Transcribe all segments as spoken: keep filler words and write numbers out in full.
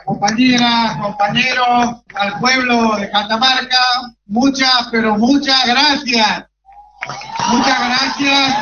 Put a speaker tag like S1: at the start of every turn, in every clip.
S1: compañeras, compañeros, al pueblo de Catamarca, muchas, pero muchas gracias. Muchas gracias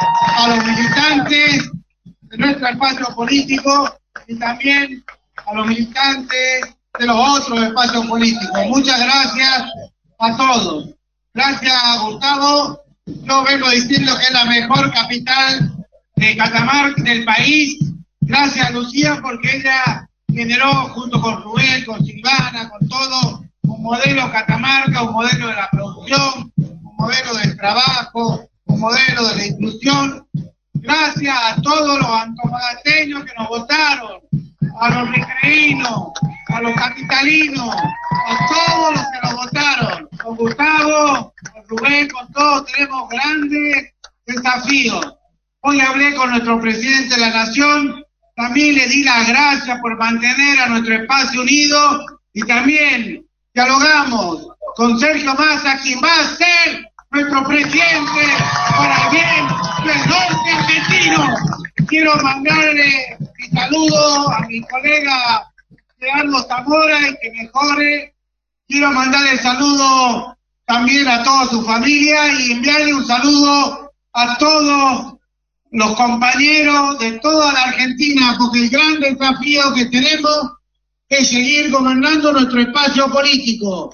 S1: a los militantes de nuestro espacio político y también a los militantes de los otros espacios políticos. Muchas gracias a todos. Gracias, Gustavo. Yo vengo diciendo que es la mejor capital de Catamarca, del país. Gracias, Lucía, porque ella generó, junto con Rubén, con Silvana, con todo, un modelo Catamarca, un modelo de la producción, un modelo del trabajo, un modelo de la inclusión. Gracias a todos los antofagasteños que nos votaron, a los recreínos, a los capitalinos, a todos los que nos votaron. Con Gustavo, con Rubén, con todos tenemos grandes desafíos. Hoy hablé con nuestro presidente de la Nación, también le di las gracias por mantener a nuestro espacio unido y también dialogamos con Sergio Massa, quien va a ser nuestro presidente para el bien del norte argentino. Quiero mandarle mi saludo a mi colega Leandro Zamora y que mejore. Quiero mandarle saludo también a toda su familia y enviarle un saludo a todos los compañeros de toda la Argentina, porque el gran desafío que tenemos es seguir gobernando nuestro espacio político.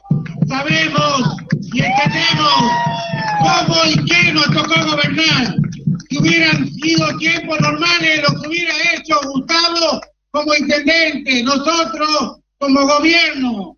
S1: Sabemos y entendemos cómo y qué nos tocó gobernar. Si hubieran sido tiempos normales, lo que hubiera hecho Gustavo como intendente, nosotros como gobierno.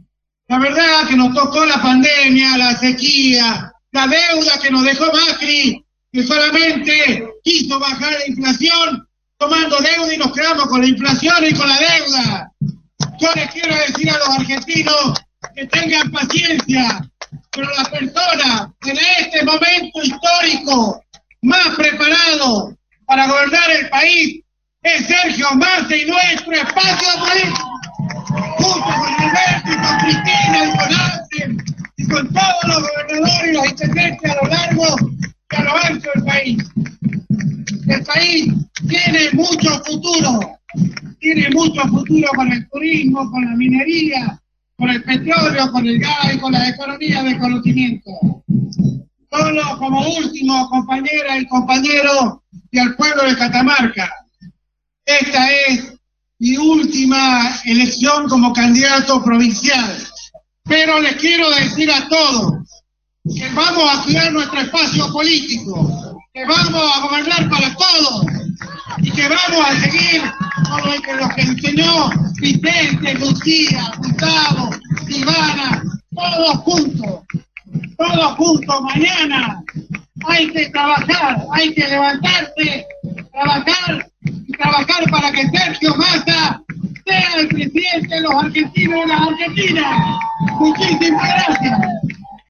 S1: La verdad que nos tocó la pandemia, la sequía, la deuda que nos dejó Macri, que solamente quiso bajar la inflación tomando deuda y nos quedamos con la inflación y con la deuda. Yo les quiero decir a los argentinos que tengan paciencia, pero la persona en este momento histórico más preparado para gobernar el país es Sergio Massa y nuestro espacio político, junto con Alberto y con Cristina y con Ángel y con todos los gobernadores y los intendentes a lo largo y a lo ancho del país. El país tiene mucho futuro, tiene mucho futuro con el turismo, con la minería, con el petróleo, con el gas y con las economías de conocimiento. Solo como último, compañeras y compañeros, y al pueblo de Catamarca, esta es mi última elección como candidato provincial. Pero les quiero decir a todos que vamos a cuidar nuestro espacio político, que vamos a gobernar para todos y que vamos a seguir con lo que, lo que enseñó Vicente, Lucía, Gustavo, Silvana, todos juntos, todos juntos. Mañana hay que trabajar, hay que levantarse, trabajar y trabajar para que Sergio Massa sea el presidente de los argentinos y las argentinas. Muchísimas gracias.